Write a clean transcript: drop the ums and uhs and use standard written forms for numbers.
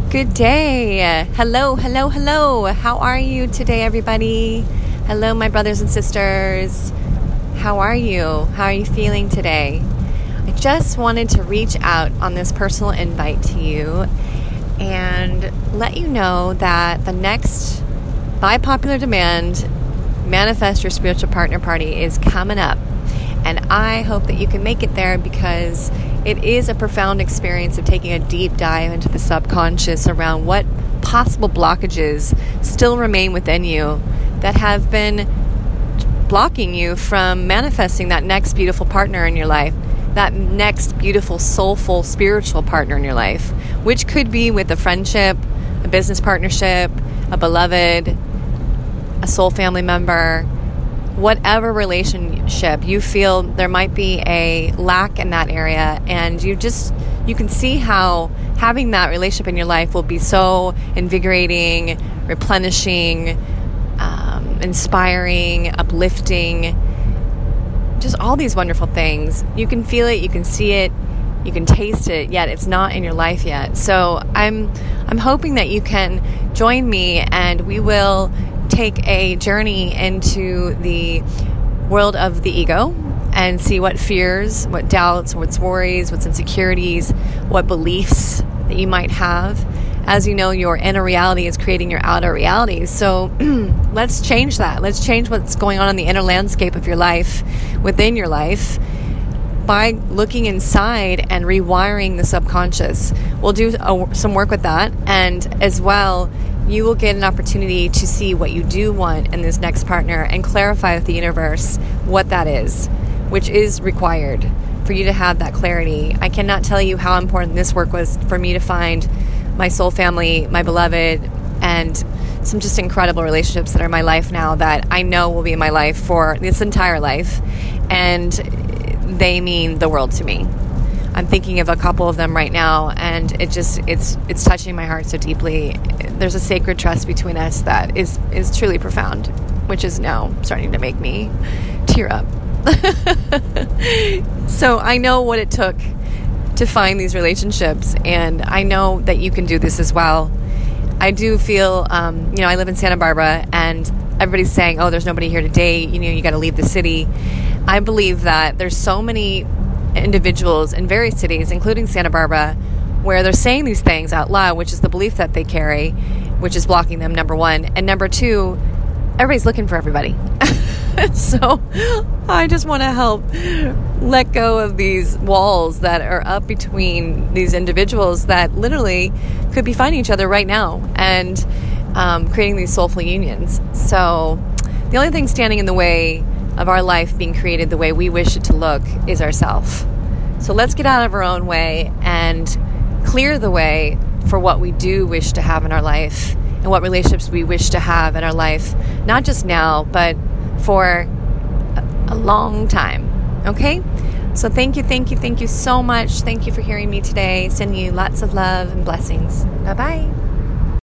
Good day. Hello. How are you today, everybody? Hello, my brothers and sisters. How are you? How are you feeling today? I just wanted to reach out on this personal invite to you and let you know that the next, by popular demand, Manifest Your Spiritual Partner Party is coming up. And I hope that you can make it there because it is a profound experience of taking a deep dive into the subconscious around what possible blockages still remain within you that have been blocking you from manifesting that next beautiful partner in your life, that next beautiful, soulful, spiritual partner in your life, which could be with a friendship, a business partnership, a beloved, a soul family member. Whatever relationship you feel there might be a lack in that area, and you can see how having that relationship in your life will be so invigorating, replenishing, inspiring, uplifting, just all these wonderful things. You can feel it, you can see it, you can taste it, yet it's not in your life yet. So I'm hoping that you can join me and we will take a journey into the world of the ego and see what fears, what doubts, what's worries, what's insecurities, what beliefs that you might have. As you know, your inner reality is creating your outer reality. So let's change that. Let's change what's going on in the inner landscape of your life, within your life, by looking inside and rewiring the subconscious. We'll do some work with that, and as well, you will get an opportunity to see what you do want in this next partner and clarify with the universe what that is, which is required for you to have that clarity. I cannot tell you how important this work was for me to find my soul family, my beloved, and some just incredible relationships that are in my life now that I know will be in my life for this entire life, and they mean the world to me. I'm thinking of a couple of them right now, and it's touching my heart so deeply. There's a sacred trust between us that is truly profound, which is now starting to make me tear up. So I know what it took to find these relationships, and I know that you can do this as well. I do feel, I live in Santa Barbara, and everybody's saying, oh, there's nobody here to date, you got to leave the city. I believe that there's so many individuals in various cities, including Santa Barbara, where they're saying these things out loud, which is the belief that they carry, which is blocking them, number one. And number two, everybody's looking for everybody. So I just want to help let go of these walls that are up between these individuals that literally could be finding each other right now and creating these soulful unions. So the only thing standing in the way of our life being created the way we wish it to look is ourself. So let's get out of our own way and clear the way for what we do wish to have in our life and what relationships we wish to have in our life, not just now, but for a long time. Okay? So thank you so much. Thank you for hearing me today. Sending you lots of love and blessings. Bye-bye.